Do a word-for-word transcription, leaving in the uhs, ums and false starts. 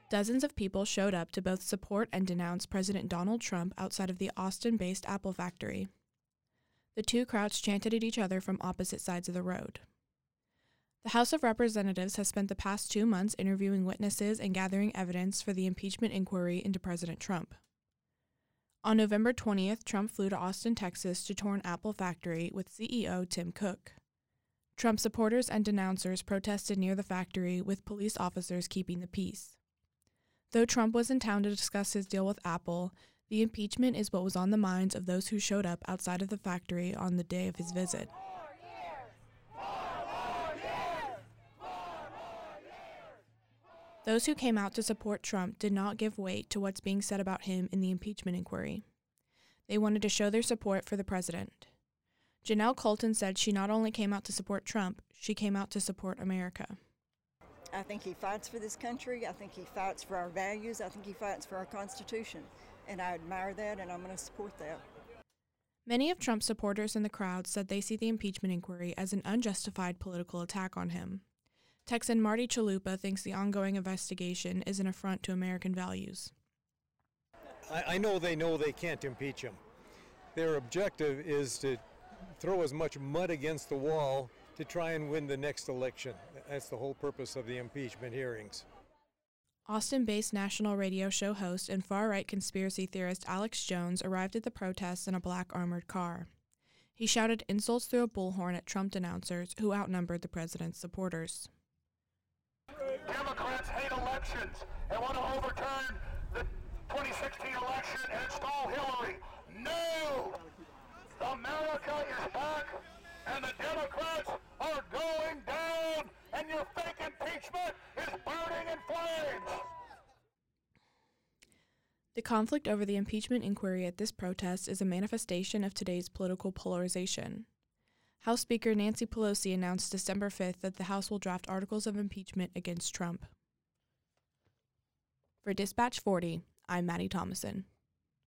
Dozens of people showed up to both support and denounce President Donald Trump outside of the Austin-based Apple factory. The two crowds chanted at each other from opposite sides of the road. The House of Representatives has spent the past two months interviewing witnesses and gathering evidence for the impeachment inquiry into President Trump. On November twentieth, Trump flew to Austin, Texas to tour an Apple factory with C E O Tim Cook. Trump supporters and denouncers protested near the factory, with police officers keeping the peace. Though Trump was in town to discuss his deal with Apple, the impeachment is what was on the minds of those who showed up outside of the factory on the day of his visit. Those who came out to support Trump did not give weight to what's being said about him in the impeachment inquiry. They wanted to show their support for the president. Janelle Colton said she not only came out to support Trump, she came out to support America. I think he fights for this country. I think he fights for our values. I think he fights for our Constitution. And I admire that, and I'm going to support that. Many of Trump's supporters in the crowd said they see the impeachment inquiry as an unjustified political attack on him. Texan Marty Chalupa thinks the ongoing investigation is an affront to American values. I, I know they know they can't impeach him. Their objective is to throw as much mud against the wall to try and win the next election. That's the whole purpose of the impeachment hearings. Austin-based national radio show host and far-right conspiracy theorist Alex Jones arrived at the protests in a black armored car. He shouted insults through a bullhorn at Trump denouncers who outnumbered the president's supporters. Democrats hate elections and want to overturn the twenty sixteen election and install Hillary. No! America is back, and the Democrats are going down, and your fake impeachment is burning in flames. The conflict over the impeachment inquiry at this protest is a manifestation of today's political polarization. House Speaker Nancy Pelosi announced December fifth that the House will draft articles of impeachment against Trump. For Dispatch forty, I'm Maddie Thomason.